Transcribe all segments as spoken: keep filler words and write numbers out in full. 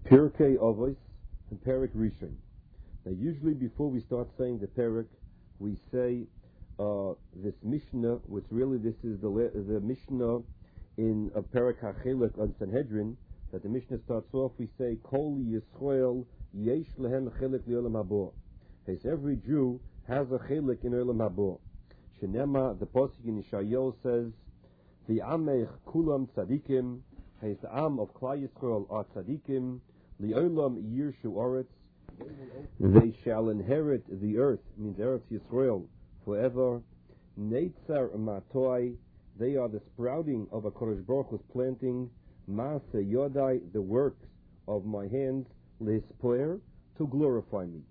Pirkei Avos and Perek Rishon. Now, usually before we start saying the Perek, we say uh, this Mishnah, which really this is the the Mishnah in a Perek HaChelek on Sanhedrin, that the Mishnah starts off, we say, Kol Yisrael Yesh Lehem Chelek L'Olam Habo. As every Jew has a Chelek in Olam Habo. Shenema, the Pasuk in Yeshayahu says, the Amech Kulam Tzadikim, as the Am of Klal Yisrael are Tzadikim, Li'olam Yirshu Oretz, they shall inherit the earth, means Eretz Yisrael, forever. Neitzar Matoi, they are the sprouting of a Kodesh Baruch Hu's planting. Maase Yodai, the works of my hands, L'hispoer, to glorify me.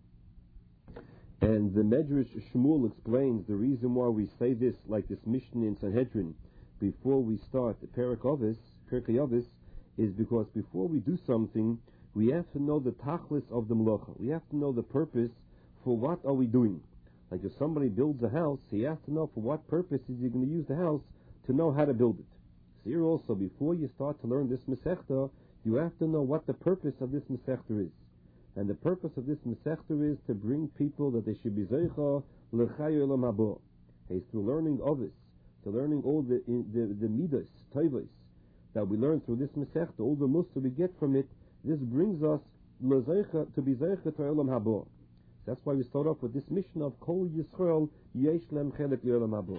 And the Medrash Shmuel explains the reason why we say this, like this Mishnah in Sanhedrin, before we start the Perek Avos, Pirkei Avos, is because before we do something, we have to know the tachlis of the melacha. We have to know the purpose for what are we doing. Like if somebody builds a house, he has to know for what purpose is he going to use the house to know how to build it. So here also, before you start to learn this Masechta, you have to know what the purpose of this Masechta is. And the purpose of this Masechta is to bring people that they should be Zeicha L'chai Olam Habo. It's through learning Avos, to learning all the in, the, the Midas, Tovos, that we learn through this Masechta, all the Musa we get from it. This brings us to be Zeicha to Olam Habo. That's why we start off with this mission of Kol Yisrael Yesh Lem Chelek L'Olam Habo.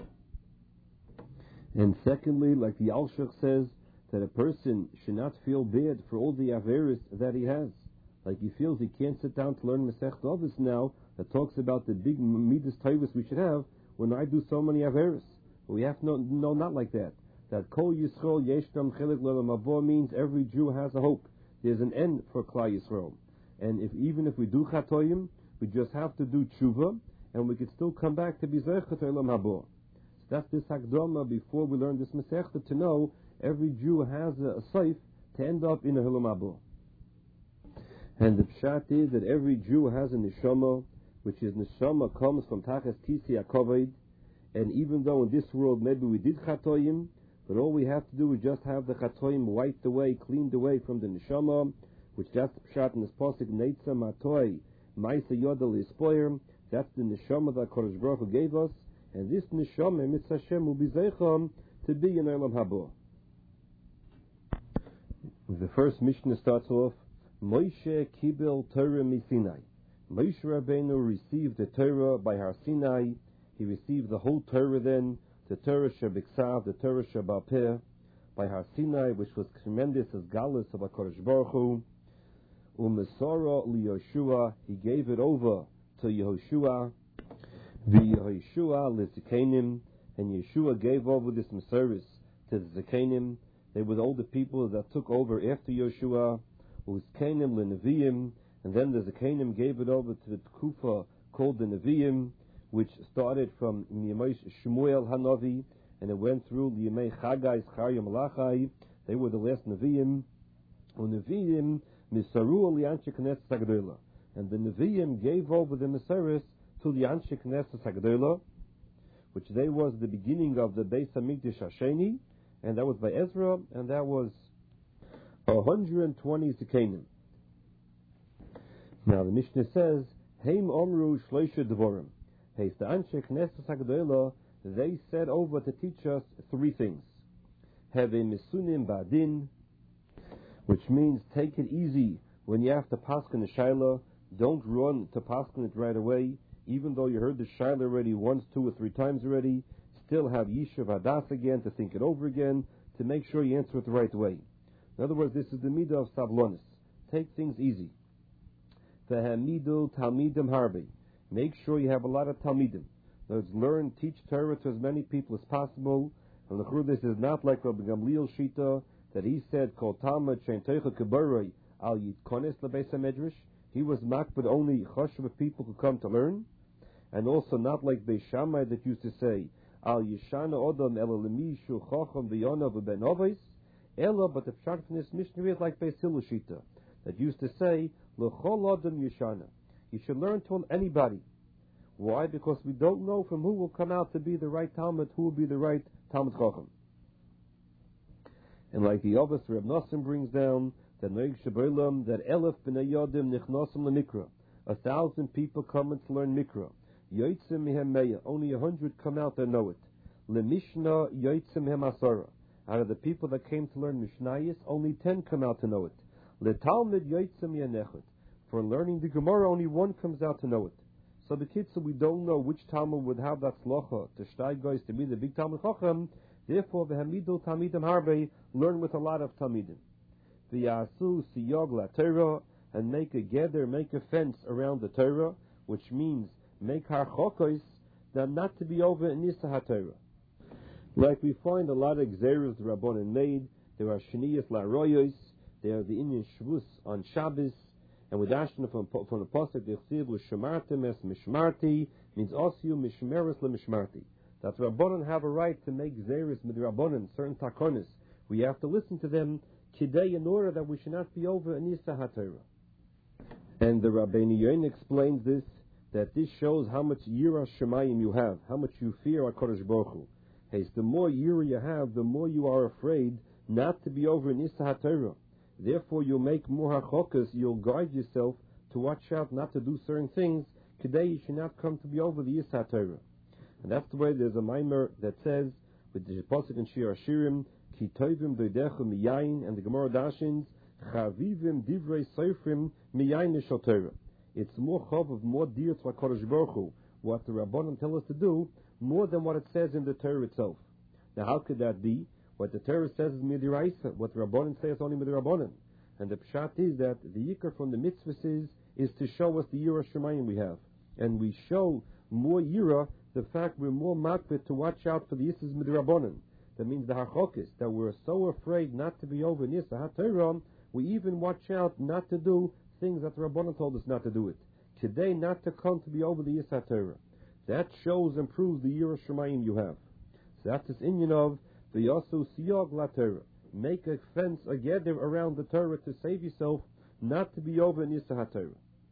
And secondly, like the Alshach says, that a person should not feel bad for all the Averis that he has. Like he feels he can't sit down to learn Masechet Avos now, that talks about the big Midas Tovos we should have when I do so many Averis. We have to know, no, not like that. That Kol Yisrael Yesh Lem Chelek L'Olam Habo means every Jew has a hope. There's an end for Klal Yisrael. And if even if we do Chatoyim, we just have to do Tshuva, and we could still come back to be Zeichet Olam Habo. So that's this Hakdama before we learn this Masechta, to know every Jew has a, a safe to end up in a Olam Habo. And the Pshat is that every Jew has a Neshama, which is Neshama comes from Tachas Kisi HaKavod, and even though in this world maybe we did Chatoyim, but all we have to do is just have the Chatoyim wiped away, cleaned away from the Neshama, which that's the Pshat in this Pasuk, Neitza Matoi, Maisa Yodel Ispoyer, that's the Neshama that Kodesh Baruch Hu gave us, and this Neshama, Mitzvah Hashem, will be Zeicham to be in Olam Habo. The first Mishnah starts off, Moshe Kibel Torah Misinai. Moshe Rabbeinu received the Torah by Har Sinai. He received the whole Torah then, the Torah Shebiksav, the Torah Shebal Peh, by Har Sinai, which was tremendous as Galus of HaKadosh Baruch Hu. Umesora liYoshua, he gave it over to Yehoshua. V'Yehoshua leZekanim, and Yeshua gave over this Meseris to the Zekanim. They were all the people that took over after Yeshua. Uzkanim leNeviim, and then the Zekanim gave it over to the Kufa called the Neviim, which started from Yemei Shmuel Hanavi, and it went through Yemei Chagai, Zcharia, Malachai. They were the last Neviim. Uneviim Misaru Lianshe Knesset Hagdola, and the Neviim gave over the Meseris to the Anshe Knesset Hagdola, which they was the beginning of the Beis Hamikdash Hasheni, and that was by Ezra, and that was one hundred twenty Zekanim. Now the Mishnah says, Heim Omru Shloisha Devorim. Hey, the Anshe Knesset Hagdola, they said over to teach us three things. Have a Misunim Badin, which means take it easy when you have to paskin the Shaila. Don't run to paskin it right away. Even though you heard the Shaila already once, two or three times already, still have Yishuv Hadas again to think it over again, to make sure you answer it the right way. In other words, this is the midah of Savlonis. Take things easy. V'hamidu Talmidim Harbe. Make sure you have a lot of Talmidim. Let's learn, teach Torah to as many people as possible. And the this is not like Rabbi Gamliel Shita, that he said, Kol Talmud Shein Teicha Kebaroi Al Yitkones LeBeis HaMedrash. He was makbid only chashuv people who come to learn, and also not like Beis Shammai that used to say Al Yishana Odam Ela Lemishu Chacham V'Yona V'Ben Oves. Ela, but the pshat from this Mishnah is like Beis Hillel Shita, that used to say L'Chol Odam Yishana. You should learn to anybody. Why? Because we don't know from who will come out to be the right Talmud, who will be the right Talmud Chacham. And like the Avos Reb Nosson brings down, that Noig Shabolam, that Elef B'nai Yodim Nichnosim LeMikra. A thousand people come to learn Mikra. Yoitzim Mehem Meya. Only a hundred come out that know it. LeMishna Yoitzim Mehem Asara. Out of the people that came to learn Mishnayos, only ten come out to know it. LeTalmid Yoitzim Yanechot. For learning the Gemara, only one comes out to know it. So the kids, so we don't know which Talmud would have that slocha to shtay guys to be the big Talmud Chacham. Therefore, the Hamidul Talmidim Harbe learn with a lot of Talmidim. The Yasu Siyog La Torah, and make a gather, make a fence around the Torah, which means make har chokos, that not to be over in Nisa HaTorah. Like we find a lot of Gzeros the Rabbanan made, there are Shniyas La Royos, there are the Indian Shvus on Shabbos, and with Ashna from, from the Pasuk, the Chsiv L'Shamartim Es Mishmarti, means Osyu Mishmeres LeMishmarti. That the Rabbanan have a right to make Gzeros with the Rabbanan, certain takonis. We have to listen to them, Kidei, in order that we should not be over in Nisa HaTorah. And the Rabbeinu Yoin explains this, that this shows how much Yira Shemayim you have, how much you fear HaKadosh Baruch Hu. Hey, the more Yira you have, the more you are afraid not to be over in Nisa HaTorah. Therefore, you'll make more hachokas, you'll guide yourself to watch out not to do certain things. Today, you should not come to be over the Nisa HaTorah. And that's the way there's a mimer that says, with the Pasuk and Shir Hashirim, Ki tovim doidecha miyayin, and the Gemara Dashins, Chavivim divrei seifrim miyayin nishal Torah. It's more chav, more dear to HaKadosh Baruch Hu, what the Rabbanan tell us to do, more than what it says in the Torah itself. Now, how could that be? What the Torah says is midiraisa. What the Rabbanan says is only midirabbanan. And the pshat is that the yikar from the mitzvahs is, is to show us the yira shemayim we have. And we show more yira, the fact we're more makbet to watch out for the yisas midirabbanan. That means the hachokis, that we're so afraid not to be over nisa haTorah, we even watch out not to do things that the Rabbanan told us not to do it. Today, not to come to be over the yisa haTorah. That shows and proves the yira shemayim you have. So that's this inyan of the Yasu Siyog La Torah. Make a fence, a gather around the Torah to save yourself not to be over in Nisa HaTorah.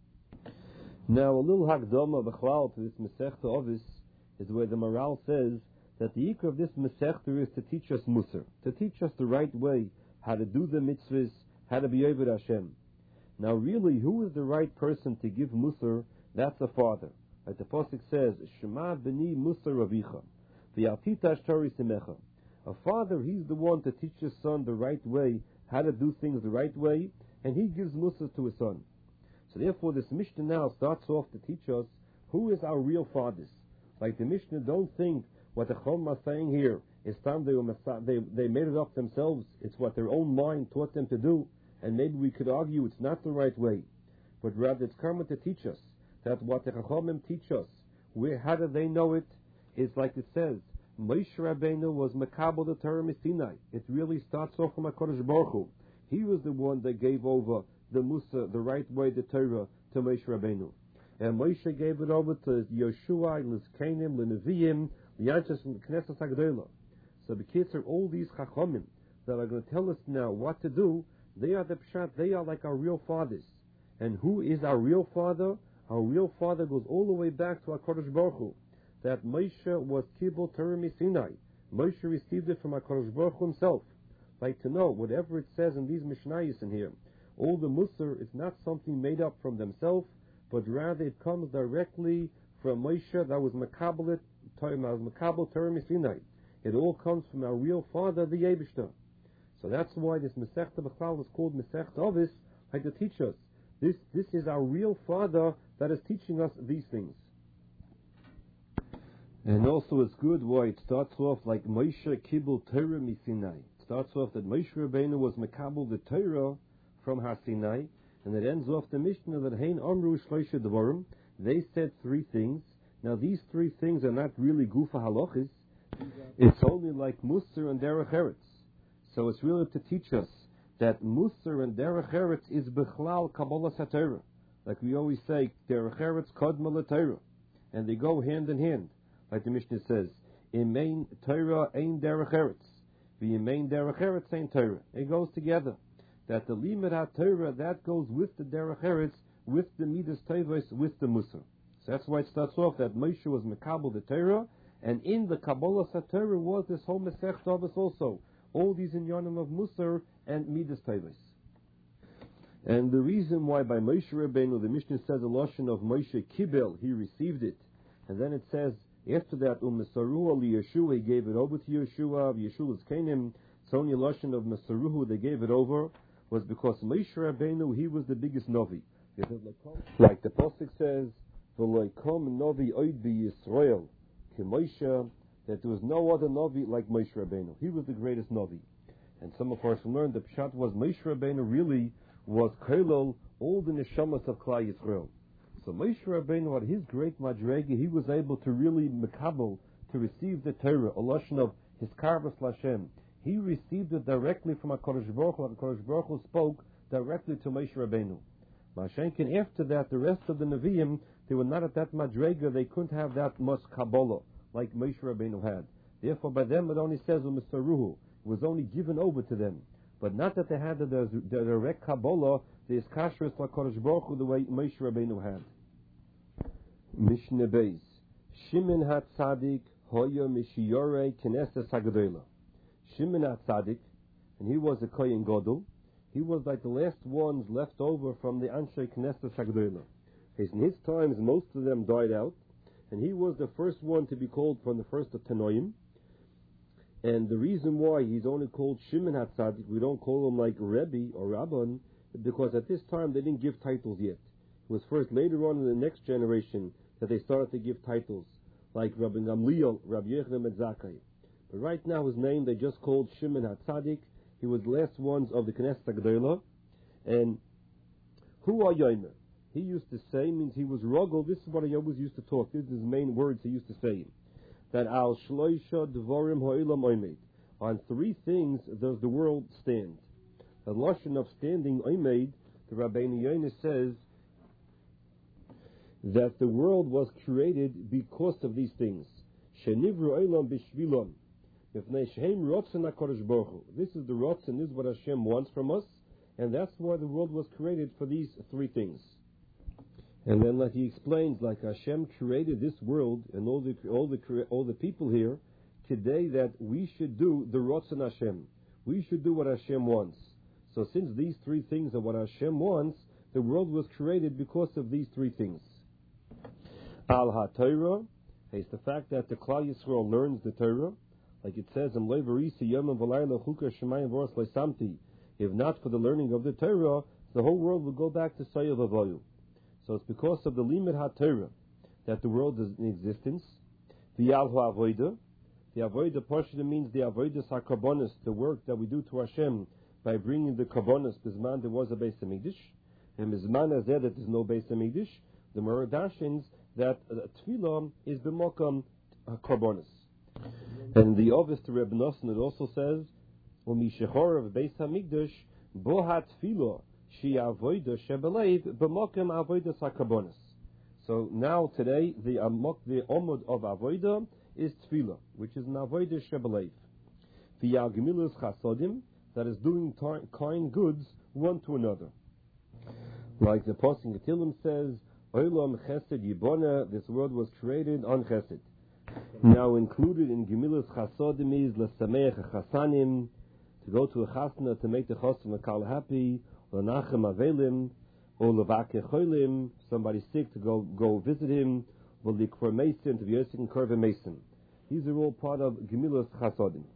Now, a little Hagdama B'chlal to this Masechta Ovis is where the Maral says that the ikar of this Masechta is to teach us Musar, to teach us the right way, how to do the mitzvahs, how to be over Hashem. Now, really, who is the right person to give Musar? That's a father. Like the Pasuk says, Shema B'ni Musar Ravicha, V'yaltita Ashtori Simecha. A father, he's the one to teach his son the right way, how to do things the right way, and he gives Musar to his son. So therefore, this Mishnah now starts off to teach us who is our real fathers. Like the Mishnah, don't think what the Chum are saying here is time they, were, they, they made it up themselves. It's what their own mind taught them to do, and maybe we could argue it's not the right way. But rather, it's coming to teach us that what the Chachamim teach us, where, how do they know it? It's like it says, Moshe Rabbeinu was Makabel the Torah Sinai. It really starts off from HaKadosh Baruch Hu. He was the one that gave over the Musa, the right way, the Torah, to Moshe Rabbeinu. And Moshe gave it over to Yoshua, Lizkanim, Leneviim, Lianchas, and Knesset HaGedolah. So the kids are all these Chachamim that are going to tell us now what to do. They are the Pshat, they are like our real fathers. And who is our real father? Our real father goes all the way back to HaKadosh Baruch Hu. That Moshe was Kibul Torah Sinai. Moshe received it from HaKadosh Baruch Hu himself. Like to know, whatever it says in these Mishnayos in here, all the Musar is not something made up from themselves, but rather it comes directly from Moshe that was Makabel Torah Sinai. It all comes from our real father, the Yebishter. So that's why this Masechta B'chlal is called Masechta Ovis, like to teach us. This, this is our real father that is teaching us these things. And also it's good why it starts off like Moshe Kibul Torah Sinai. It starts off that Moshe Rabbeinu was Makabel the Torah from HaSinai, and it ends off the Mishnah that Hein Amru Shloisha Dvarim. They said three things. Now these three things are not really Gufa Halachis. It's only like Musar and Derech Eretz. So it's really to teach us that Musar and Derech Eretz is Bechlal Kabbalah HaTorah. Like we always say, Derech Eretz Kodma LaTorah. And they go hand in hand. Like the Mishnah says, in main Torah ein derech eretz, the main derech eretz ain't Torah. It goes together. That the limud ha-Torah that goes with the derech eretz, with the midas tovos, with the Musar. So that's why it starts off that Moshe was Makabel the Torah, and in the Kabbalah HaTorah was this whole Masechta Avos also. All these inyanim of Musar and midas tovos. And the reason why by Moshe Rabbeinu, the Mishnah says a lashon of Moshe Kibel, he received it. And then it says, after that, Umesaruhu Ali Yeshua, he gave it over to Yeshua, of Yeshua's Canaan. It's only a lashon of Mesaruhu, they gave it over, was because Moshe Rabbeinu, he was the biggest Novi. Like the Pasuk says, V'loikom Novi oid bi Yisrael, ki Moshe, that there was no other Novi like Moshe Rabbeinu. He was the greatest Novi. And some of us learned the Pshat was Moshe Rabbeinu really was Kailol, all the Neshamas of Klal Yisrael. So Moshe Rabbeinu, at his great Madrega, he was able to really Mekabel, to receive the Torah, a lashon of his Karvas Lashem. He received it directly from HaKadosh Baruch Hu. HaKadosh Baruch Hu spoke directly to Moshe Rabbeinu. Mashenkin, after that, the rest of the Nevi'im, they were not at that Madrega, they couldn't have that much Kabbalah, like Moshe Rabbeinu had. Therefore, by them, it only says, U'Misaruhu, it was only given over to them. But not that they had the, the, the direct Kabbalah, the Iskashris HaKadosh Baruch Hu, the way Moshe Rabbeinu had. Mishnah Beis. Shimon HaTzadik Hoya Mishiyore Knesset HaGadolah. Shimon HaTzadik, and he was a Kohen Gadol, he was like the last ones left over from the Anshe Knesset HaGadolah. In his times, most of them died out, and he was the first one to be called from the first of Tanoim. And the reason why he's only called Shimon HaTzadik, we don't call him like Rebbe or Rabban, because at this time they didn't give titles yet. It was first later on in the next generation that they started to give titles, like Rabbi Gamliel, Rabbi Yochanan ben Zakkai. But right now his name they just called Shimon HaTzadik. He was the last ones of the Knesset HaGadolah. And Hu HaYomer, he used to say, means he was rogel, this is what he always used to talk, this is his main words he used to say, that Al Shloisha Dvorim Ha'olam Oimed, on three things does the world stand. The lashon of standing Oimed, the Rabbeinu Yonah says that the world was created because of these things. Shenivru Olam Bishvilon, Mifnei Shehem Rotzen HaKadosh Baruch Hu. This is the Rotzen, this is what Hashem wants from us, and that's why the world was created, for these three things. And then, like he explains, like Hashem created this world and all the all the all the people here today, that we should do the Rotzen Hashem. We should do what Hashem wants. So, since these three things are what Hashem wants, the world was created because of these three things. Al HaTorah is the fact that the Klal Yisrael learns the Torah, like it says in Levarisi Yom V'Layla Chuka Shemayim V'Oros Leisamti. If not for the learning of the Torah, the whole world would go back to Sayyid Avoyu. So it's because of the Limud HaTorah that the world is in existence. The Yalhu Avodah. The Avodah Pashta means the Avodah HaKarbonis, the work that we do to Hashem by bringing the Karbonis. Bisman there was a Beis HaMikdash, and Bisman Azeh that there's no Beis HaMikdash. The Merodashins that uh, Tefillah is b'mokam Karbonis. And the Ovis to Reb Nosson, it also says, U'mishechor of Beis HaMikdash Bohat Tefillah Shi Avodah Shebeleiv b'mokam Avodah HaKarbonis. So now today the amok the omud of Avodah is Tefillah, which is an Avodah Shebeleiv. V'yal Gemilus Chasodim, that is doing t- kind goods one to another. Like the Pasuk in Tehillim says, Olam Chesed Yibona, this world was created on Chesed. Now included in Gemilus Chasodim is L'Sameach Chasanim, to go to a chasna to make the chasna makal happy, L'Nachem Avelim, or L'Vake Cholim, somebody sick to go go visit him, or L'Ikvar Mason, to be Yosef and Kurva Mason. These are all part of Gemilus Chasodim.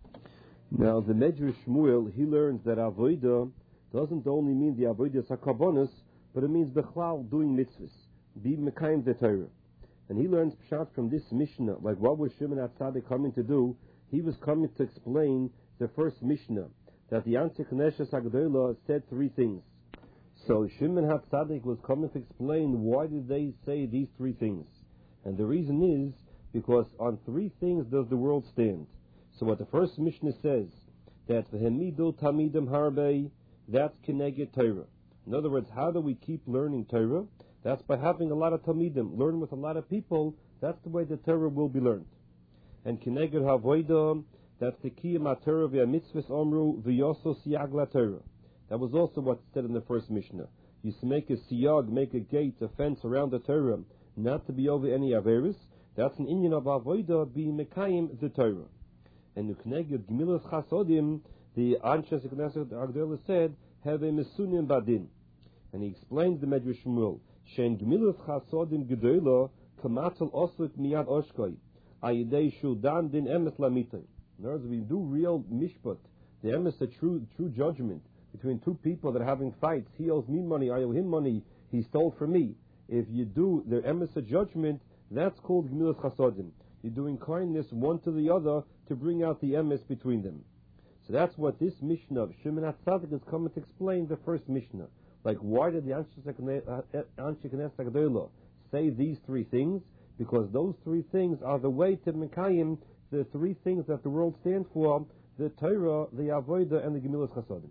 Now the Medrash Shmuel, he learns that Avodah doesn't only mean the Avodah HaKarbonis, but it means Bechlal, doing mitzvahs, be Mekayim the Torah. And he learns Pshat from this Mishnah, like what was Shimon HaTzadik coming to do? He was coming to explain the first Mishnah, that the Anshe Knesset HaGadolah said three things. So Shimon HaTzadik was coming to explain why did they say these three things. And the reason is, because on three things does the world stand. So what the first Mishnah says, that V'hemidu Tamidim Harbe, that's Keneged Torah. In other words, how do we keep learning Torah? That's by having a lot of Talmidim, learn with a lot of people. That's the way the Torah will be learned. And Kineged Havodah, that's the Kiyam HaTorah v'ya Mitzvahs Omru v'yoso siyag LaTorah. That was also what's said in the first Mishnah. You make a siyag, make a gate, a fence around the Torah, not to be over any Averis. That's an inyan of Avodah being Mekayim the Torah. And the Kineged Gemilas Chasodim, the Anshe Knesset HaGadolah said, have a Mesunim Badin. And he explains the Medrash Shmuel, Shen Gmilas Chasodim Gedola Kamatel Osuk Miyad Oshkoi Ayidei Shuldan Din Emes Lamitay. In other words, we do real mishpat, the emes, a true true judgment between two people that are having fights. He owes me money, I owe him money, he stole from me. If you do the emes a judgment, that's called Gmilas Chasodim. You're doing kindness one to the other to bring out the emes between them. So that's what this Mishnah of Shimon HaTzadik is coming to explain the first Mishnah. Like, why did the Anshe Knesset HaGedolah say these three things? Because those three things are the way to Mekayim, the three things that the world stands for, the Torah, the Avodah, and the Gemilas Chasodim.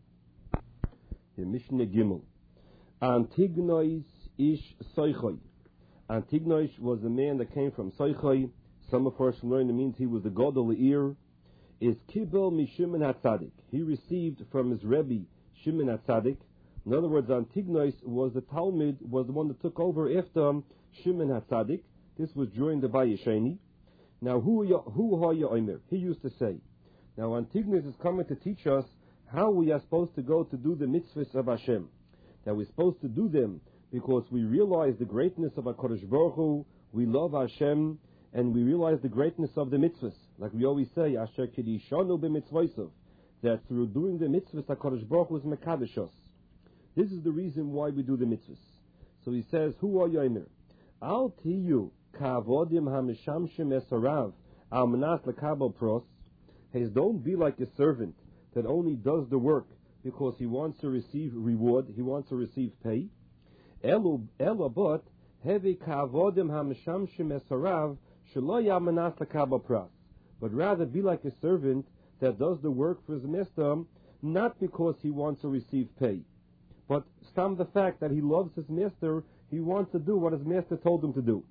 The Mishnah Gimel. Antignois ish Soichoi. Antignois was a man that came from Soichoi. Some of us learn it means he was the God of the ear. Is Kibel Mishimon HaTzadik. He received from his Rebbe, Shimon HaTzadik. In other words, Antignois was the Talmud, was the one that took over after Shimon HaTzadik. This was during the Bayesheni. Now, who who ha Omer? He used to say. Now, Antignois is coming to teach us how we are supposed to go to do the mitzvahs of Hashem. That we're supposed to do them because we realize the greatness of HaKadosh Baruch Hu, we love Hashem, and we realize the greatness of the mitzvahs. Like we always say, Asher Kedishanu b'mitzvosov, that through doing the mitzvahs, HaKadosh Baruch Hu is mekadosh us. This is the reason why we do the mitzvahs. So he says, Hu Yomer, Al tiyu ka'avodim ha'mishamshim esarav al manas lekabel pros. Hey, don't be like a servant that only does the work because he wants to receive reward, he wants to receive pay. Elu elu but hevi ka'avodim ha'mishamshim esarav shelo yamanas lekabel pros. But rather be like a servant that does the work for his master, not because he wants to receive pay, but stam the fact that he loves his master, he wants to do what his master told him to do.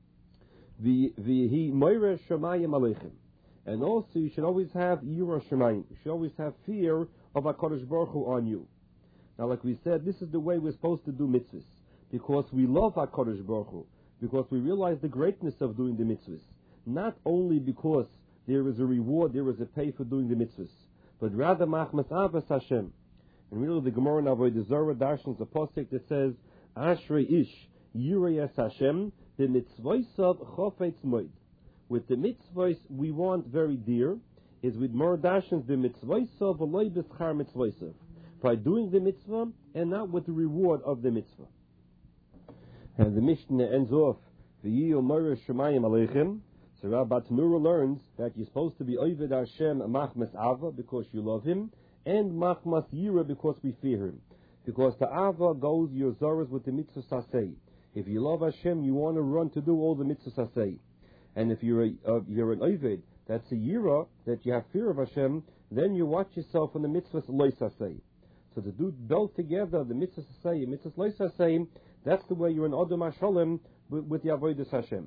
V'hi moire shamayim aleichem. And also you should always have yira shamayim. You should always have fear of HaKadosh Baruch Hu on you. Now, like we said, this is the way we're supposed to do mitzvahs. Because we love HaKadosh Baruch Hu. Because we realize the greatness of doing the mitzvahs. Not only because there is a reward, there is a pay for doing the mitzvahs. But rather, machmas avas Hashem. And really, the Gemara in Avodah Zarah darshans a pasuk that says, "Ashrei ish yirayas Hashem b'mitzvosav chofetz moed." With the mitzvos we want very dear is with more darshans b'mitzvosav v'loy b'schar mitzvosav, by doing the mitzvah and not with the reward of the mitzvah. And the Mishnah ends off, "V'yi omer shemayim aleichem." So Rabbi Tanura learns that you're supposed to be oved Hashem machmas ava because you love Him, and machmas yira because we fear Him. Because the ava goes your zoras with the mitzvah sasei. If you love Hashem, you want to run to do all the mitzvah sasei. And if you're a, uh, you're an oved, that's a yira, that you have fear of Hashem, then you watch yourself on the mitzvahs loy sasei. So to do both together, the mitzvah sasei and mitzvahs loy sasei, that's the way you're an Adam HaSholem with, with the avodas Hashem.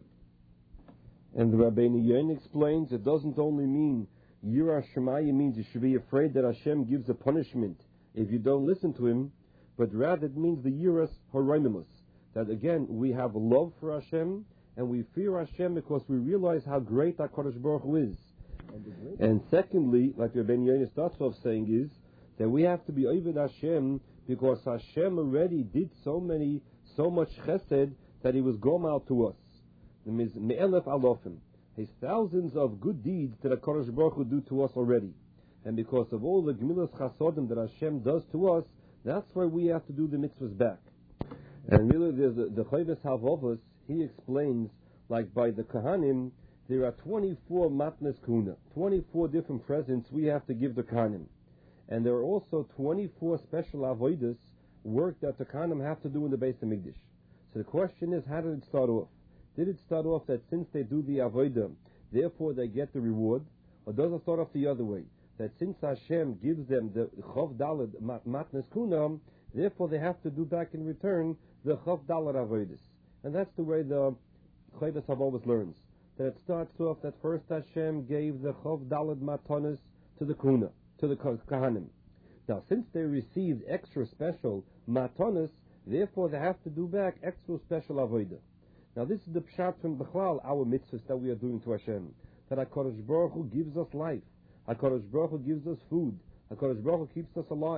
And the Rabbeinu Yoin explains it doesn't only mean Yirah Shemaya means you should be afraid that Hashem gives a punishment if you don't listen to Him, but rather it means the Yiras Horoimimus, that again we have love for Hashem and we fear Hashem because we realize how great HaKadosh Baruch Hu is. And, and secondly, like Rabbeinu Yoin starts off saying, is that we have to be Oved Hashem because Hashem already did so many, so much chesed that He was gomal to us. Me'elef alofim. His thousands of good deeds that HaKadosh Baruch Hu do to us already. And because of all the Gemilas Chasodim that Hashem does to us, that's why we have to do the mitzvahs back. And really there's the, the Chayves Havovos, he explains, like by the Kohanim, there are twenty-four matnas kuna, twenty-four different presents we have to give the Kohanim. And there are also twenty-four special avodas, work that the Kohanim have to do in the Beis HaMikdash. So the question is, how did it start off? Did it start off that since they do the avodah, therefore they get the reward? Or does it start off the other way? That since Hashem gives them the Chov Dalad Matnas Kuna, therefore they have to do back in return the Chov Dalad avodas. And that's the way the Chaydas Havovos learns. That it starts off that first Hashem gave the Chov Dalad Matanas to the Kuna, to the Kohanim. Now since they received extra special Matanas, therefore they have to do back extra special avodah. Now this is the pshat from Bechlal, our mitzvahs that we are doing to Hashem. That HaKadosh Baruch Hu gives us life. HaKadosh Baruch Hu gives us food. HaKadosh Baruch Hu keeps us alive.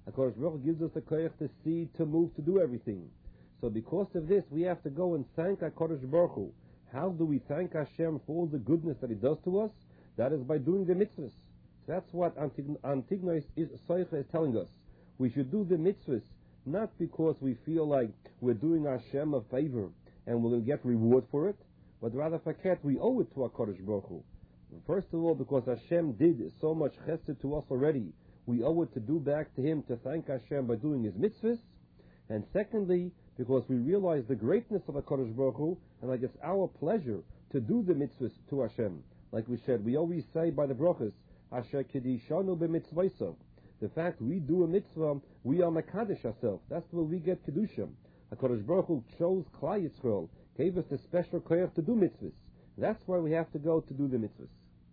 HaKadosh Baruch Hu gives us the koyach to see, to move, to do everything. So because of this, we have to go and thank HaKadosh Baruch Hu. How do we thank Hashem for all the goodness that He does to us? That is by doing the mitzvahs. That's what Antig- Antignos is, Soicha is telling us. We should do the mitzvahs, not because we feel like we're doing Hashem a favor and we'll get reward for it, but rather faket, we owe it to HaKadosh Baruch Hu. First of all, because Hashem did so much chesed to us already, we owe it to do back to Him, to thank Hashem by doing His mitzvahs. And secondly, because we realize the greatness of HaKadosh Baruch Hu, and like it's our pleasure to do the mitzvahs to Hashem. Like we said, we always say by the brachas, Asher kedishanu b'mitzvaysav. The fact we do a mitzvah, we are mekadesh ourselves. That's where we get kedusha. HaKadosh Baruch Hu chose Klal Yisrael, gave us a special koyach to do mitzvahs. That's why we have to go to do the mitzvahs.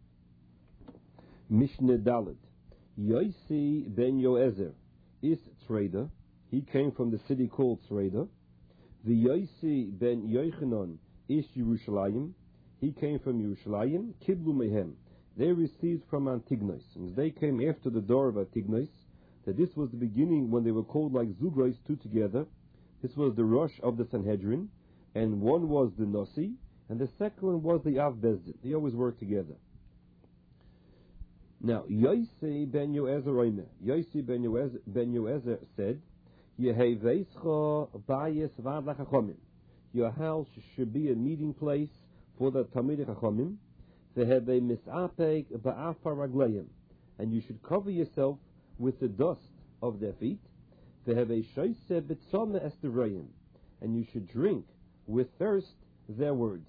Mishnah Dalet. Yosi ben Yoezer is trader. He came from the city called Tzreida. The Yosi ben Yochanan is Yerushalayim. He came from Yerushalayim. Kiblu mehem. They received from Antignos. And they came after the door of Antignos. That this was the beginning when they were called like Zugros, two together. This was the Rosh of the Sanhedrin. And one was the Nasi. And the second one was the Av Bezdin. They always worked together. Now, Yosi ben Yoezer Oime. Yosi ben Yoezer, ben Yoezer said, your house should be a meeting place for the Talmidei Chachamim, and you should cover yourself with the dust of their feet, and you should drink with thirst their words.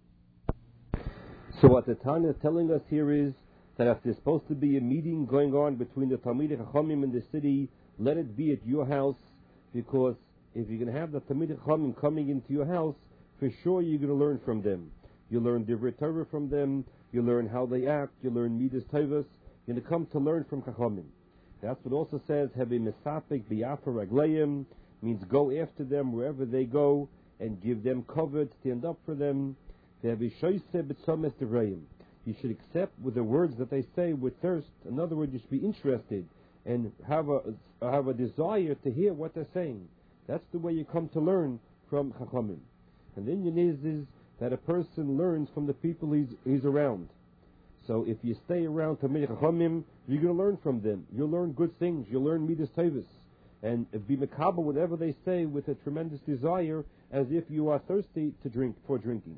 So what the Tanya is telling us here is that if there's supposed to be a meeting going on between the Talmidei Chachamim in the city, let it be at your house, because if you're going to have the Talmidei Chachamim coming into your house, for sure you're going to learn from them. You learn Divrei Torah from them, you learn how they act, you learn Midas Tovos, you're going to come to learn from Chachamim. That's what also says, Hebe Mesapik Biyafa Ragleim, means go after them wherever they go, and give them cover, stand up for them. You should accept with the words that they say with thirst. In other words, you should be interested and have a have a desire to hear what they're saying. That's the way you come to learn from Chachamim. And the Indian is, is that a person learns from the people he's, he's around. So if you stay around Talmidei Chachamim, you're going to learn from them. You'll learn good things. You'll learn Midas Tovos. And be mekabel whatever they say with a tremendous desire, as if you are thirsty to drink for drinking.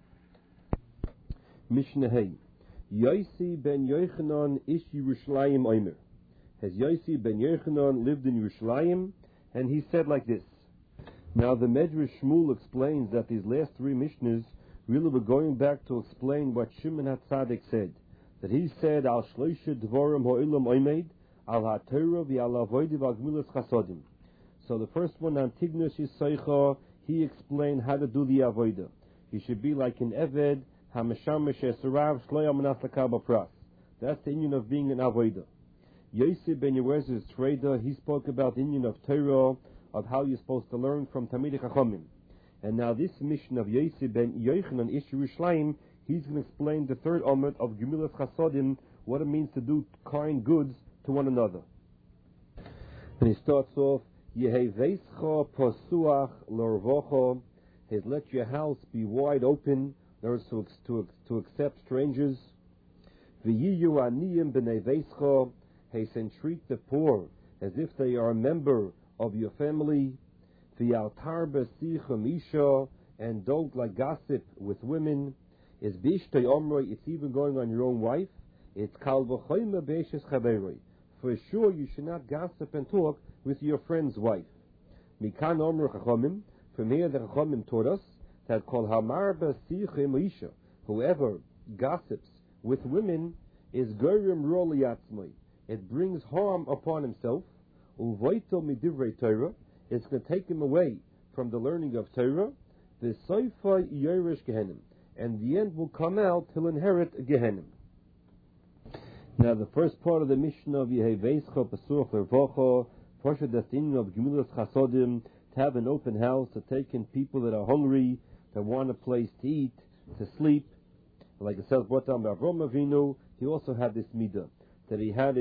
Mishnah Hey. Yosi ben Yochanan ish Yerushalayim Omer. Has Yosi ben Yochanan lived in Yerushalayim, and he said like this. Now the Medrash Shmuel explains that these last three Mishnahs really were going back to explain what Shimon HaTzadik said. That he said, Al shloisha dvorim ha'olam oimed, al ha'torah v'al avodah v'al gemilas chasodim. So the first one, Antignos Yisoicha, he explained how to do the avodah. He should be like an Eved, ha'meshamash esarav shlo yamanas lakabel pras. That's the union of being an avodah. Yosi ben Yoezer's trader, he spoke about the union of Torah, of how you're supposed to learn from Talmidei Chachamim. And now this mission of Yosi ben Yochanan ish Yerushalayim, he's going to explain the third omer of Gemilas Chasodim, what it means to do kind goods to one another. And he starts off, Yeheveischa posuach lorvocha, has let your house be wide open, in order to, to, to accept strangers. V'yiyu aniyim b'nei veischa, and treat the poor as if they are a member of your family. V'yaltar b'sichem isha, and don't like gossip with women. Is bishtei omroi, it's even going on your own wife. It's kal v'choyma b'eshes chaberoi. For sure you should not gossip and talk with your friend's wife. Mikan omru chachamim, from here the chachamim taught us that kol hamar b'sichem isha, whoever gossips with women is gorim ro liyatzmoi. It brings harm upon himself. Uvoito midivrei Torah, it's going to take him away from the learning of Torah. The soifa yerish gehenim, and the end will come out, he'll inherit gehenim. Now the first part of the mission of Yeheveischa Pesuach Lervocha, Pasha Destinin of Gemilas Chasodim, to have an open house, to take in people that are hungry, that want a place to eat, to sleep. Like it says, brought down by Avraham Avinu, he also had this midah, that he had his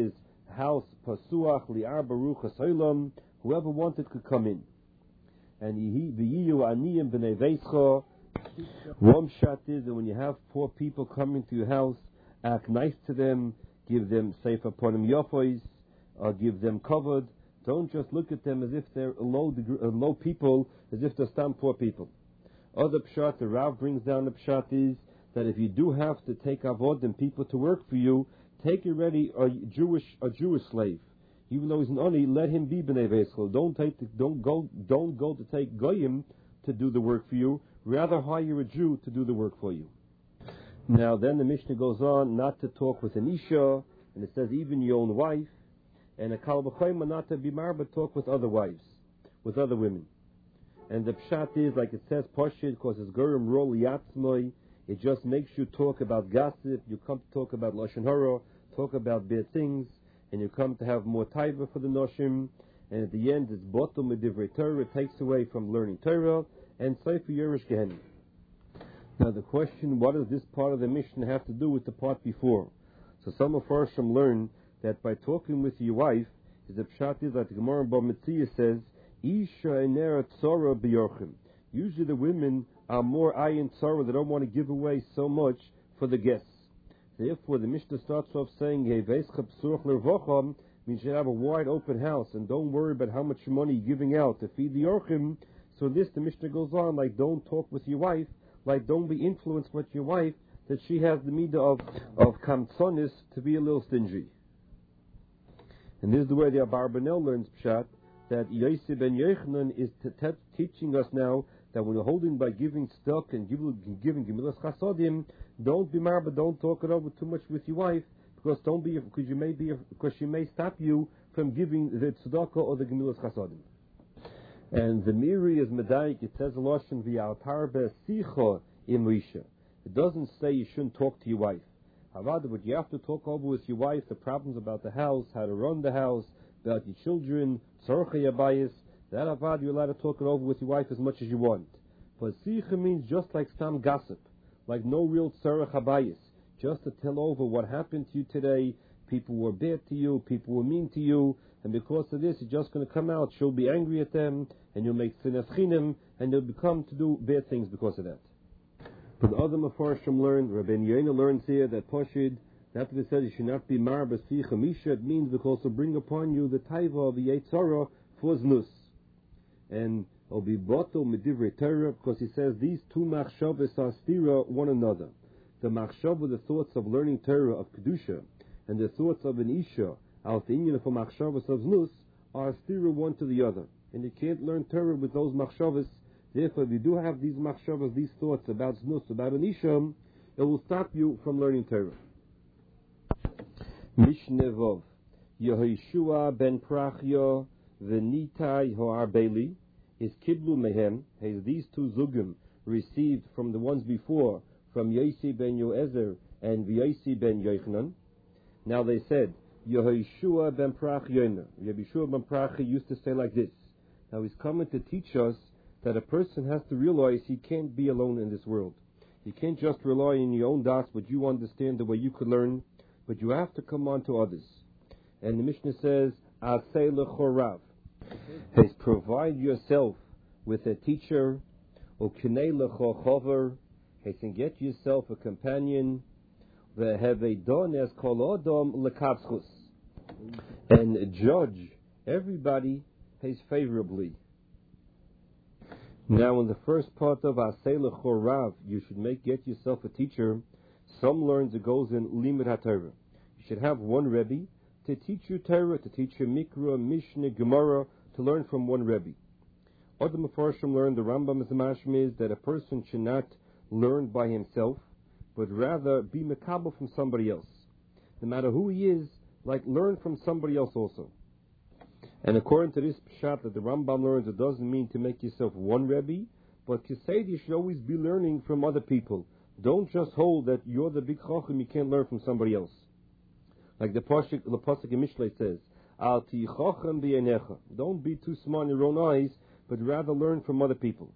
house pasuach li'ar baruch hasolam. Whoever wanted could come in. And v'yiyu aniyim b'nei veischa. One shot is that when you have poor people coming to your house, act nice to them, give them sefer ponim yofois, or give them covered. Don't just look at them as if they're low, uh, low people, as if they're stam poor people. Other pshat, the Rav brings down the pshat is that if you do have to take avodim people to work for you, take already a Jewish a Jewish slave, even though he's an oni. Let him be b'nei veischel. Don't take the, don't go don't go to take goyim to do the work for you. Rather hire a Jew to do the work for you. Now then the Mishnah goes on not to talk with an isha, and it says even your own wife, and a kal v'choyma not to be mar, but talk with other wives, with other women. And the pshat is, like it says, Poshid causes Gurim Rol Yatzmoi. It just makes you talk about gossip. You come to talk about Lashon Hara, talk about bad things, and you come to have more taiva for the Noshim. And at the end, it's Botum Medivrei Torah. It takes away from learning Torah, and Sefer Yerush Gehenim. Now the question, what does this part of the Mishnah have to do with the part before? So some of Farshim learn that by talking with your wife, is the pshat is like the Gemara in Bava Metzia says, Isha enera tzara b'yorchim. Usually the women are more ayin tzara, they don't want to give away so much for the guests. Therefore the Mishnah starts off saying, Yeveischa p'surach l'rvocham, means you have a wide open house, and don't worry about how much money you're giving out to feed the yorchim. So this, the Mishnah goes on, like don't talk with your wife, like don't be influenced with your wife, that she has the midah of, of kamtsonis to be a little stingy. And this is the way the Abarbanel learns pshat, that Yosef ben Yochanan is t- t- teaching us now that when you're holding by giving stock and give, giving gemilas chasodim, don't be mar, but don't talk it over too much with your wife, because don't be because you may be because she may stop you from giving the tzedakah or the gemilas chasodim. And the Miri is medayik. It says lashon v'yaltar be'sicha imrisha. It doesn't say you shouldn't talk to your wife. However, but you have to talk over with your wife the problems about the house, how to run the house, about your children, tzorcha yabayis. That avad you're allowed to talk it over with your wife as much as you want. But sicha means just like stam gossip, like no real tzorcha yabayis, just to tell over what happened to you today. People were bad to you, people were mean to you, and because of this, it's just going to come out. She'll be angry at them, and you'll make sinas chinim, and you'll become to do bad things because of that. But the other Mefarshim learned, Rabbeinu Yonah learns here that Poshid, after they said you should not be mar b'sicha misha, it means because it'll bring upon you the taiva of the Yetzara for znus. And it'll be boto medivrei Torah, because he says these two machshavas are stira one another. The machshavah, the thoughts of learning Torah of Kedusha, and the thoughts of an Isha, out the inyan for machshavas of znus, are stira one to the other. And you can't learn Torah with those machshavas. Therefore, if you do have these machshavas, these thoughts about znus, about an Isha, it will stop you from learning Torah. Mishneh Vov, Yehoshua ben Prachya v'Nitai ho'arbeli, is kiblu mehem, has these two zugim received from the ones before, from Yossi ben Yoezer and Yossi ben Yochanan. Now they said, Yehoshua ben Prachya, Yehoshua ben Prachya used to say like this. Now he's coming to teach us that a person has to realize he can't be alone in this world. You can't just rely on your own das, what you understand, the way you could learn, but you have to come on to others. And the Mishnah says, Aseh lechorav, has provide yourself with a teacher, or kinei lechochover, has can get yourself a companion, ve'hevedon es kol odom lekavschus, and judge everybody has favorably. Now, in the first part of Aseh lechorav, you should make get yourself a teacher. Some learns it goes in limud haTorah. You should have one Rebbe to teach you Torah, to teach you Mikra, Mishnah, Gemara, to learn from one Rebbe. Other Mefarshim learn, the Rambam is the mashma, is that a person should not learn by himself, but rather be mekabel from somebody else. No matter who he is, like learn from somebody else also. And according to this pshat that the Rambam learns, it doesn't mean to make yourself one Rebbe, but to say that you should always be learning from other people. Don't just hold that you're the big chacham, you can't learn from somebody else. Like the pasuk, the pasuk in Mishlei says, Al ti chacham b'yeinecha. Don't be too smart in your own eyes, but rather learn from other people.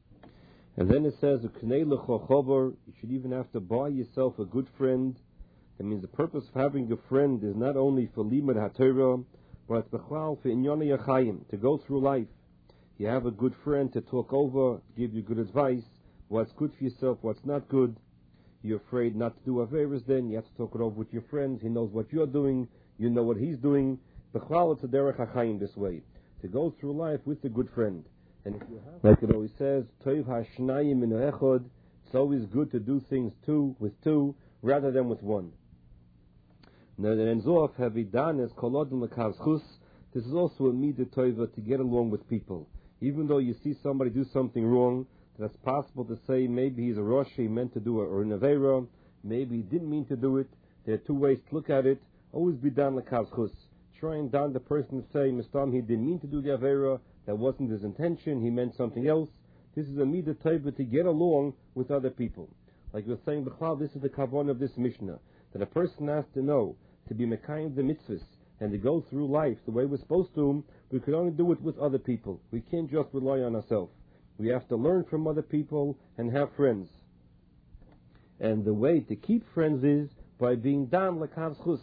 And then it says, Uknei lechochover, you should even have to buy yourself a good friend, That means the purpose of having a friend is not only for limud haTorah, but it's b'chlal for inyonei yachayim, to go through life. You have a good friend to talk over, give you good advice, what's good for yourself, what's not good. You're afraid not to do averos, then you have to talk it over with your friends. He knows what you're doing, you know what he's doing. B'chlal, it's a derech hachayim this way, to go through life with a good friend. And if you have, like it always says, Tov hashnayim min echad, it's always good to do things two with two rather than with one. Now the ends off havidan as kolodin lekavschus. This is also a midah tova to get along with people. Even though you see somebody do something wrong, that's possible to say maybe he's a rosh, he meant to do it, or an avera, maybe he didn't mean to do it. There are two ways to look at it. Always be dan lekavschus. Try and down the person to say, Mistam, he didn't mean to do the avera. That wasn't his intention, he meant something else. This is a midah tova to get along with other people. Like we're saying, B'chlal, this is the kavanah of this Mishnah, that a person has to know, to be mekayim the mitzvahs, and to go through life the way we're supposed to, we can only do it with other people. We can't just rely on ourselves. We have to learn from other people and have friends. And the way to keep friends is by being dan lekavschus.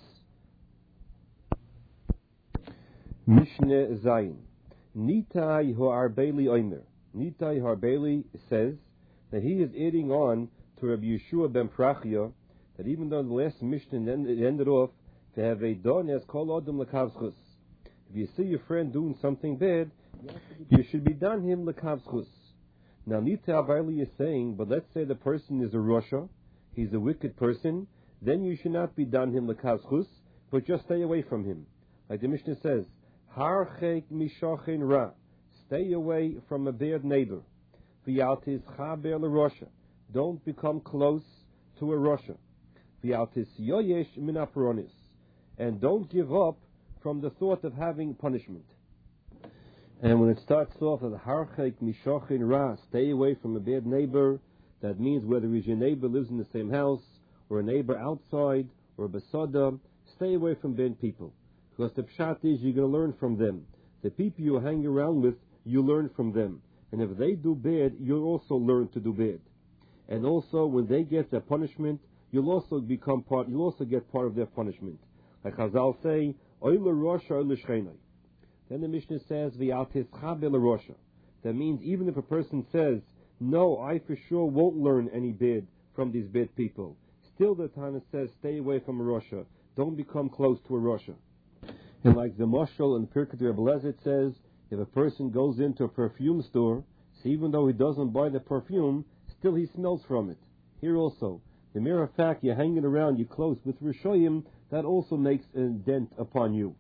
Mishnah Zayin. Nitai Ho'arbeli Oimer. Nitai Ho'arbeli says that he is adding on to Rabbi Yeshua ben Prachia, that even though the last Mishnah ended, ended off to have a don as kol adam lekavschus. If you see your friend doing something bad, you should be done him lekavschus. Now Nitai Ho'arbeli is saying, but let's say the person is a Rasha, he's a wicked person, then you should not be done him lekavschus, but just stay away from him. Like the Mishnah says, Harchek mishachin ra. Stay away from a bad neighbor. V'yaltis chaber l'rosha. Don't become close to a Rasha. V'yaltis yoyesh min apronis. And don't give up from the thought of having punishment. And when it starts off as harchek mishachin ra, stay away from a bad neighbor, that means whether he's your neighbor lives in the same house, or a neighbor outside, or a besada, stay away from bad people. Because the pshat is you're going to learn from them. The people you hang around with, you learn from them. And if they do bad, you'll also learn to do bad. And also, when they get their punishment, you'll also become part. You'll also get part of their punishment. Like Chazal say, "Oile Rosha, oile Shchenai." Then the Mishnah says, "V'yaltis chabel Rosha." That means even if a person says, "No, I for sure won't learn any bad from these bad people," still the Tana says, "Stay away from a Rosha. Don't become close to a Rosha." And like the Mashal and Pirkei Rebbe Lezer says, if a person goes into a perfume store, so even though he doesn't buy the perfume, still he smells from it. Here also, the mere fact you're hanging around, you're close with Rishoyim, that also makes a dent upon you.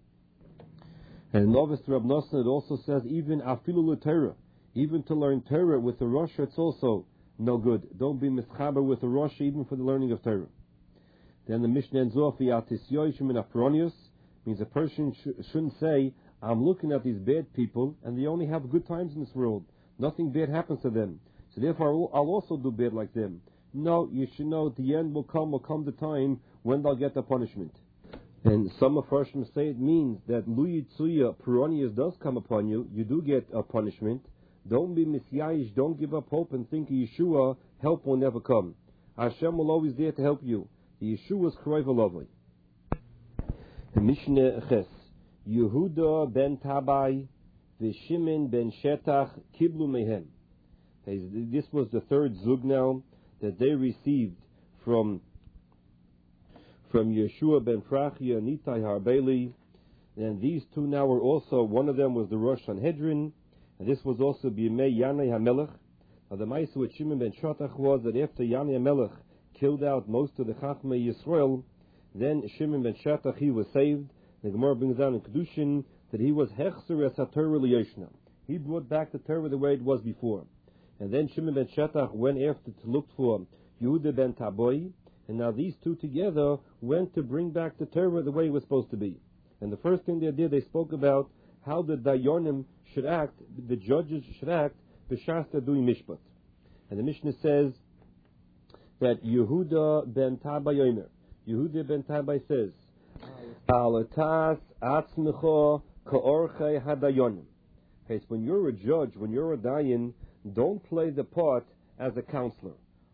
And in Novice Reb Nosson, it also says, even afilu l'Torah, even to learn Torah with a Rosh, it's also no good. Don't be mischaber with a Rosh, even for the learning of Torah. Then the Mishnah ends off, V'yatis yoyishim min apronius, means a person sh- shouldn't say, I'm looking at these bad people and they only have good times in this world. Nothing bad happens to them. So therefore I'll also do bad like them. No, you should know at the end will come, will come the time when they'll get the punishment. And some of us say it means that Lu Yitzuya Peronius does come upon you. You do get a punishment. Don't be misyayish, don't give up hope and think Yeshua, help will never come. Hashem will always there to help you. The Yeshua is Kroiv Lovely. Mishnah Ches. Yehuda ben Tabai, v'Shimon ben Shetach kiblu mehem. This was the third zug now that they received from from Yeshua ben Prachia, Nitai Ho'arbeli, and these two now were also. One of them was the Rosh Sanhedrin, and this was also B'yemei Yanai HaMelech. Now the Ma'aseh with Shimon ben Shetach was that after Yanai HaMelech killed out most of the Chachmei Yisrael, then Shimon ben Shetach, he was saved. The Gemara brings down in Kedushin that he was Hechzer es HaTorah L'Yoshna. He brought back the Torah the way it was before. And then Shimon ben Shetach went after to look for Yehuda ben Tabai, and now these two together went to bring back the Torah the way it was supposed to be. And the first thing they did, they spoke about how the Dayanim should act, the judges should act, b'shas they're doing mishpat. And the Mishnah says that Yehuda ben Tabai Yomer, Yehuda ben Tabai says, Alatas atzmecha ka'orchei hadayonim. Okay, so when you're a judge, when you're a dayan, don't play the part as a counselor.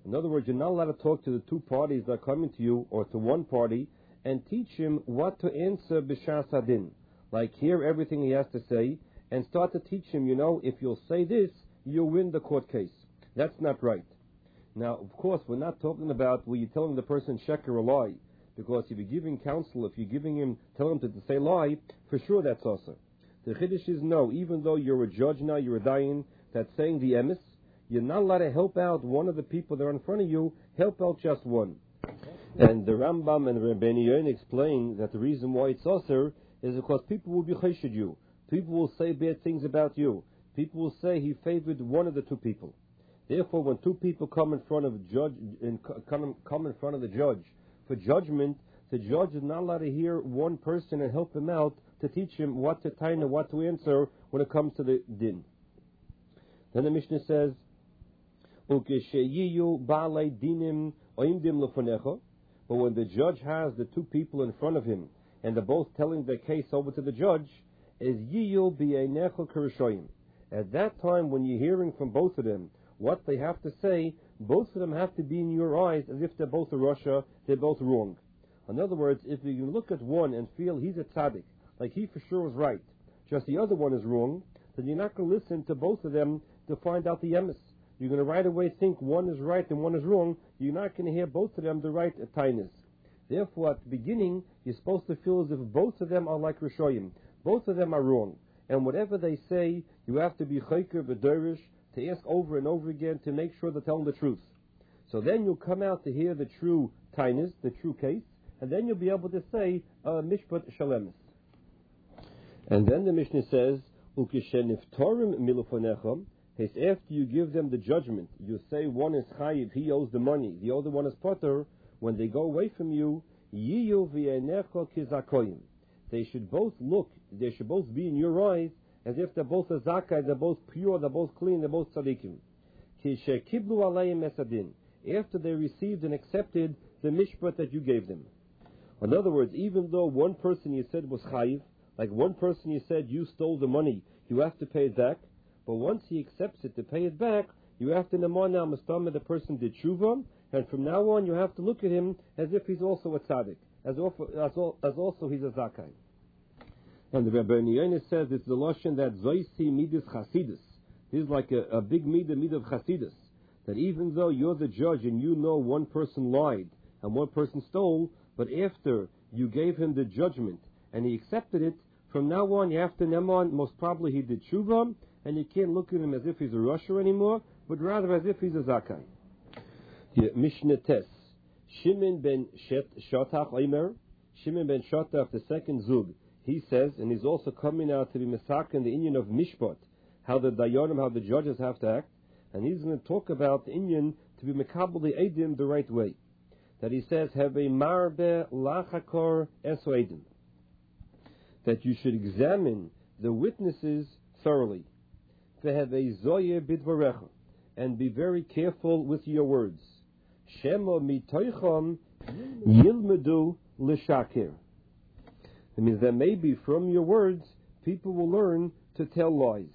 In other words, you're not allowed to talk to the two parties that are coming to you, or to one party, and teach him what to answer b'shas hadin. Like, hear everything he has to say, and start to teach him, you know, if you'll say this, you'll win the court case. That's not right. Now, of course, we're not talking about where you're telling the person sheker or lie, because if you're giving counsel, if you're giving him, tell him to, to say lie, for sure that's also. The chiddush is no, even though you're a judge now, you're a dayan, that's saying the emes, you're not allowed to help out one of the people that are in front of you, help out just one. And the Rambam and Rabbeinu Yonah explain that the reason why it's also is because people will be cheshid you. People will say bad things about you. People will say he favored one of the two people. Therefore, when two people come in front of a judge, in, come, come in front of the judge for judgment, the judge is not allowed to hear one person and help him out to teach him what to tie and what to answer when it comes to the din. Then the Mishnah says, "Ukesheyiyu ba'alei dinim oimdim lefonecha." But when the judge has the two people in front of him and they're both telling their case over to the judge, is yiyu b'einecha kerishoyim. At that time, when you're hearing from both of them what they have to say, both of them have to be in your eyes as if they're both a Russia, they're both wrong. In other words, if you look at one and feel he's a tzaddik, like he for sure is right, just the other one is wrong, then you're not going to listen to both of them to find out the emes. You're going to right away think one is right and one is wrong. You're not going to hear both of them the right tainus. Therefore, at the beginning, you're supposed to feel as if both of them are like Rishoyim. Both of them are wrong. And whatever they say, you have to be chayker v'dorish, to ask over and over again to make sure they're telling the truth. So then you'll come out to hear the true tainus, the true case, and then you'll be able to say, uh, mishpat shalemis. And then the Mishnah says, ukisheniftorim milufonecham, is after you give them the judgment, you say one is chayiv, he owes the money, the other one is potter, when they go away from you, yiyu v'yenecha kizakoyim. They should both look, they should both be in your eyes as if they're both a zakai, they're both pure, they're both clean, they're both tzadikim. Kiblu alayim esadin. After they received and accepted the mishpat that you gave them. In other words, even though one person you said was chayiv, like one person you said you stole the money, you have to pay it back, but once he accepts it to pay it back, you have to namana mustama the person did tshuva, and from now on you have to look at him as if he's also a tzaddik, as, also, as, as also he's a zakai. And the Rabbeinu Yonah says it's the lashon that zoisi midas chasidus. This is like a, a big midah midah of chasidus. That even though you're the judge and you know one person lied and one person stole, but after you gave him the judgment and he accepted it, from now on you have to naman, most probably he did tshuva, and you can't look at him as if he's a Rusher anymore, but rather as if he's a zakai. Yeah, Mishnah Tes. Shimon ben Shatach Omer, Shimon ben Shatach, the second Zug, he says, and he's also coming out to be Mesak in the Inyan of Mishpat, how the Dayanim, how the judges have to act, and he's going to talk about the Inyan to be Mekabel the Eidim the right way. That he says, have a Marbe Lachakor Eso Eidim. That you should examine the witnesses thoroughly. To have a Zoye Bidvarecha, and be very careful with your words. Shema mitoicham yilmedu l'shakir. It means that maybe from your words, people will learn to tell lies.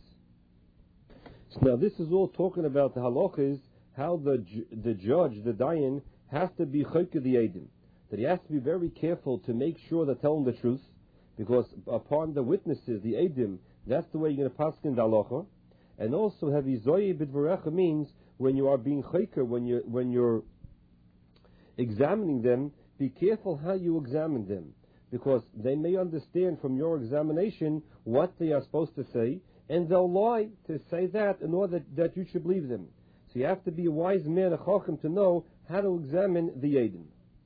So now this is all talking about the halachas, how the the judge, the dayan, has to be chayker the edim. That he has to be very careful to make sure they're telling the truth, because upon the witnesses, the edim, that's the way you're going to paskin the halacha. And also, have izoyi bidvarecha means when you are being chayker, when you when you're examining them, be careful how you examine them, because they may understand from your examination what they are supposed to say, and they'll lie to say that in order that, that you should believe them. So you have to be a wise man, a chacham, to know how to examine the Eidim.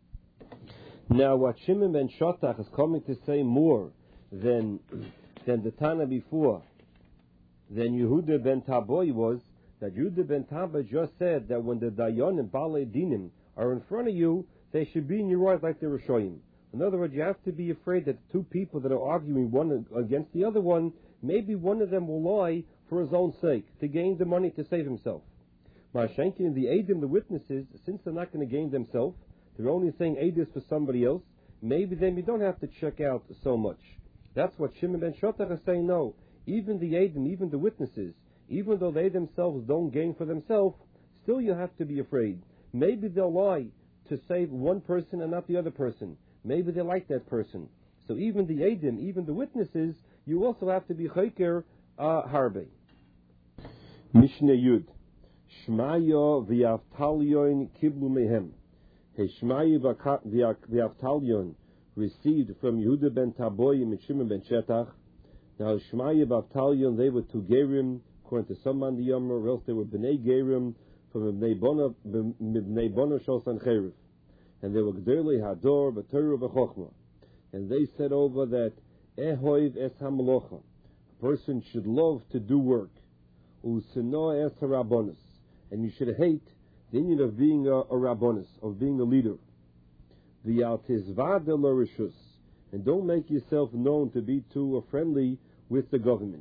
Now, what Shimon ben Shatach is coming to say more than than the Tana before, than Yehuda ben Taboy was, that Yehuda ben Taboy just said that when the Dayan and Balei Dinim are in front of you, they should be in your eyes like the Rishoyim. In other words, you have to be afraid that two people that are arguing one against the other one, maybe one of them will lie for his own sake, to gain the money to save himself. Ma'ashenkin, the Eidim, the witnesses, since they're not going to gain themselves, they're only saying Eidim for somebody else, maybe then you don't have to check out so much. That's what Shimon ben Shatach is saying, no. Even the Eidim, even the witnesses, even though they themselves don't gain for themselves, still you have to be afraid. Maybe they'll lie to save one person and not the other person. Maybe they like that person. So even the Eidim, even the witnesses, you also have to be Chayker uh, Harbe. Mishnah Yud. Shmaya v'Avtalyon kiblu mehem. Shmaya v'Avtalyon received from Yehuda ben Taboyim and Shimon ben Shetach. Now Shmaya v'Avtalyon, they were two Gerim, according to some man the Yomer, or else they were Bnei Gerim from Bnei Bona Bnei Bona Shol Sancherif. And they were Gdolei Hador v'Torah v'Chochma. And they said over that Ehoiv es hamalocha, a person should love to do work. Usino es harabonis, and you should hate the union of being a, a rabbonis, of being a leader. V'yaltizvada l'rishus, and don't make yourself known to be too friendly with the government.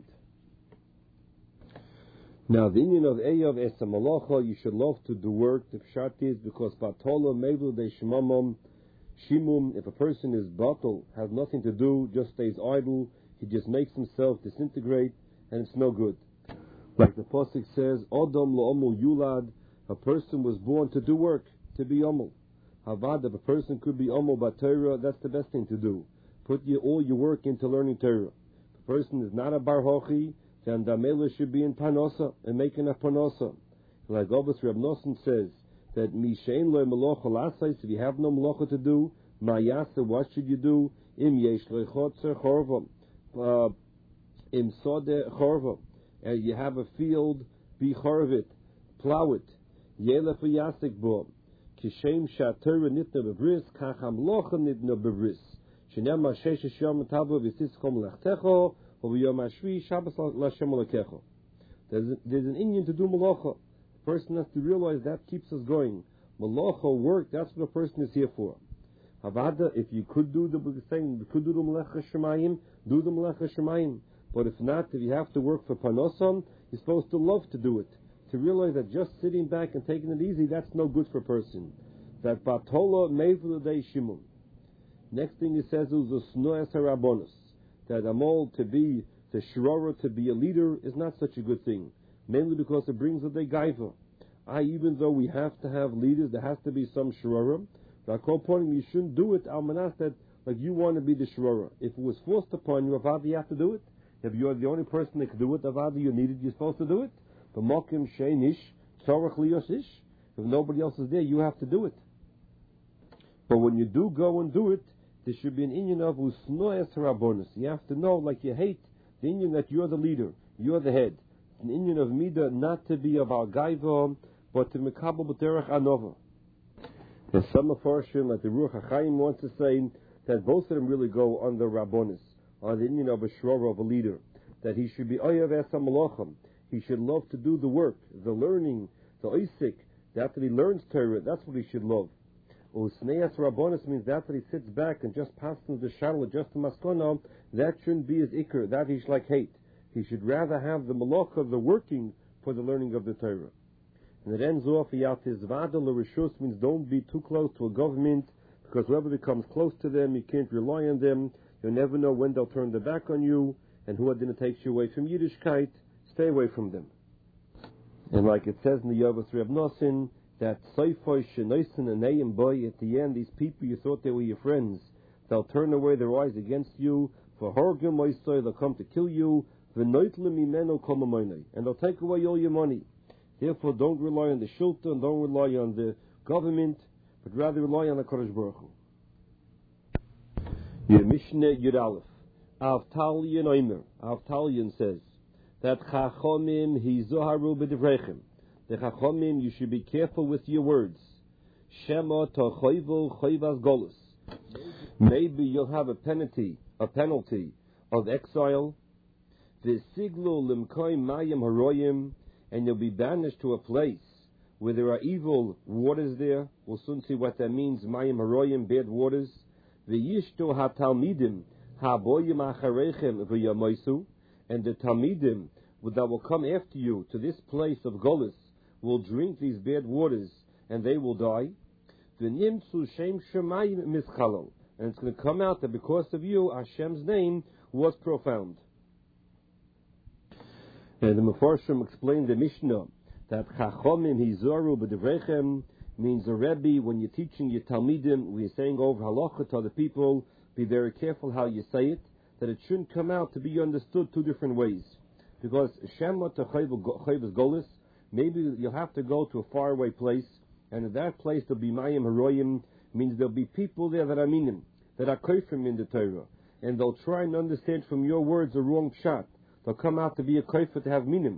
Now, the union of Eyav es hamalocha, you should love to do work. The pshat is because batola mevlu de shemamom. Shimum, if a person is batal, has nothing to do, just stays idle, he just makes himself disintegrate, and it's no good. Like the Pasuk says, Odom lo'omul yulad, a person was born to do work, to be omul. Havad, if a person could be omul by Torah, that's the best thing to do. Put your, all your work into learning Torah. If a person is not a bar hochi, then Damela should be in panosa, and making a panosa. Like Obas Reb Nosson says, that mishein loy melocha lasais, if you have no melocha to do, mayasa, what should you do? Im yesh loy chotzer chorva, im sode chorva, and you have a field, be chorvit, plow it, yelef yasik bo, kishem shater nitna bebris, kacham locha nitna bebris, shenem mashesh shom tavo v'sis kom lechtecho, or v'yom ashvi shabbos lashem lekecho. There's there's an Indian to do melocha. Person has to realize that keeps us going. Malacha, work, that's what a person is here for. Havada, if you could do the saying, you could do the Melecha Shemayim, do the Melecha Shemayim. But if not, if you have to work for Panosam, you're supposed to love to do it. To realize that just sitting back and taking it easy, that's no good for a person. That Batola Mevladei Shimon. Next thing he says is the Snoes HaRabbonos. That Amol, to be the Shirara, to be a leader, is not such a good thing. Mainly because it brings a day gaiva. I, even though we have to have leaders, there has to be some shirara. But I call upon you shouldn't do it, almanas, that like you want to be the shirara. If it was forced upon you, avada, you have to do it. If you're the only person that can do it, avada, you need it, you're supposed to do it. But mokim sheinish, tzorach liyosish. If nobody else is there, you have to do it. But when you do go and do it, there should be an inyan of usnoes harabonis. You have to know, like you hate the inyan that you're the leader, you're the head. An Indian of Mida not to be of our gaiva, but to mekabel b'derech anova. There's some Mefarshim, like the Ruach HaChaim wants to say, that both of them really go on the Rabbonis, on the Indian of a shrora, of a leader, that he should be oyav esa malachim. He should love to do the work, the learning, the oisik. That he learns Torah, that's what he should love. Usneas Rabbonis means that he sits back and just passes the shalom, just the maskona. That shouldn't be his ikr. That he should like hate. He should rather have the malach of the working for the learning of the Torah. And it ends off, Yatizvada l'rishus means don't be too close to a government, because whoever becomes close to them, you can't rely on them. You'll never know when they'll turn their back on you, and who didn't take you away from Yiddishkeit. Stay away from them. And like it says in the Yavas Reb Nosson, that Seifoy Shenoisen and Neyim Boy, at the end, these people you thought they were your friends, they'll turn away their eyes against you, for Horgim Moisoy, they'll come to kill you, and they'll take away all your money. Therefore, don't rely on the shulta and don't rely on the government, but rather rely on the Kodesh Baruch Hu. Your Mishnah Yud Aleph. Avtalion Omer. Avtalion says that Chachomim Hizoharu b'Divrechem. The Chachomim, you should be careful with your words. Shema tochoivu choivas golus. Maybe you'll have a penalty, a penalty of exile. V'siglu limkoi mayim haroyim, and you'll be banished to a place where there are evil waters there. We'll soon see what that means. Mayim haroyim, bad waters. V'yishto hatalmidim haboyim acharechem v'yamoisu, and the talmidim that will come after you to this place of Golus will drink these bad waters, and they will die. V'nimtzu shem shemayim mischalol, and it's going to come out that because of you, Hashem's name was profound. And the Mefarshim explained the Mishnah that Chachomim Hizoru b'Divrechem means a Rebbe, when you're teaching your Talmidim, when you're saying over halacha to other people, be very careful how you say it, that it shouldn't come out to be understood two different ways. Because Shema to Chayvus Golis, maybe you'll have to go to a faraway place, and in that place there'll be Mayim Haroyim, means there'll be people there that are minim, that are koifim in the Torah, and they'll try and understand from your words a wrong pshat. They'll come out to be a koifer to have minim,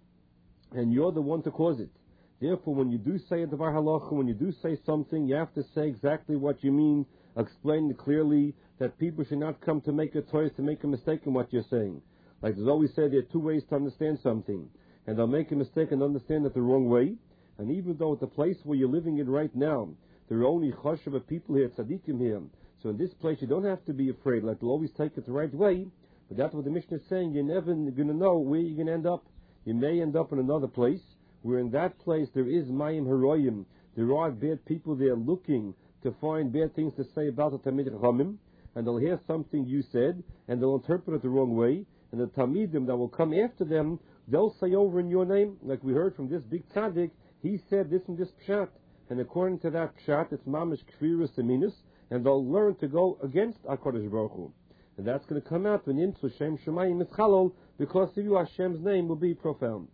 and you're the one to cause it. Therefore, when you do say a Davar Halacha, when you do say something, you have to say exactly what you mean, explain it clearly, that people should not come to make a choice, to make a mistake in what you're saying. Like there's always said, there are two ways to understand something, and they'll make a mistake and understand it the wrong way. And even though at the place where you're living in right now, there are only chashuva people here, tzaddikim here, so in this place you don't have to be afraid, like they'll always take it the right way, but that's what the Mishnah is saying, you're never going to know where you're going to end up. You may end up in another place, where in that place there is mayim haroyim, there are bad people there looking to find bad things to say about the Talmid Chachamim, and they'll hear something you said, and they'll interpret it the wrong way, and the Talmidim that will come after them, they'll say over in your name, like we heard from this big tzaddik, he said this and this pshat, and according to that pshat, it's mamish kfirus aminus, and they'll learn to go against HaKadosh Baruch Hu. And that's going to come out when Yimtzu Shem Shemayim is Chalol, because of you Hashem's name will be profound.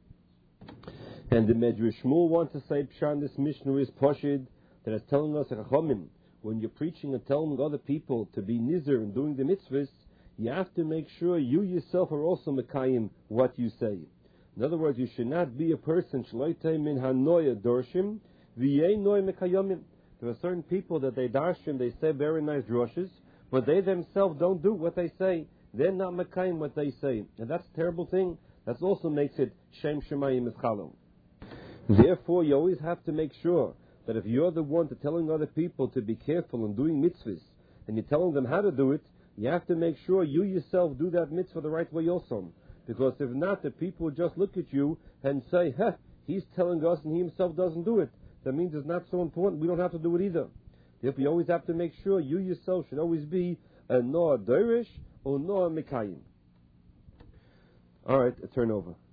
And the Medrash Shmuel wants to say pshat, this Mishnah is Poshid, that is telling us, Chachamim, when you're preaching and telling other people to be nizir and doing the mitzvahs, you have to make sure you yourself are also mekayim what you say. In other words, you should not be a person shloitei min hanoya dorshim v'yei noy mekayomim. There are certain people that they darshim, they say very nice droshes, but they themselves don't do what they say. They're not mekayim what they say, and that's a terrible thing. That also makes it shem shemayim eschalo. Therefore, you always have to make sure that if you're the one to telling other people to be careful in doing mitzvahs, and you're telling them how to do it, you have to make sure you yourself do that mitzvah the right way also. Because if not, the people will just look at you and say, huh, he's telling us and he himself doesn't do it. That means it's not so important. We don't have to do it either. Therefore, you always have to make sure you yourself should always be a noah derish or noah mekayim. All right, a turnover.